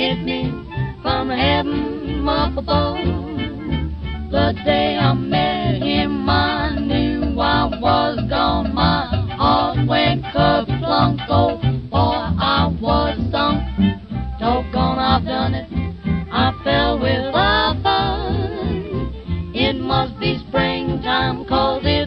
hit me from heaven up above. The day I met him, I knew I was gone. My heart went kerplunk, oh boy, I was sunk. Doggone, I've done it, I fell with a bun. It must be springtime, 'cause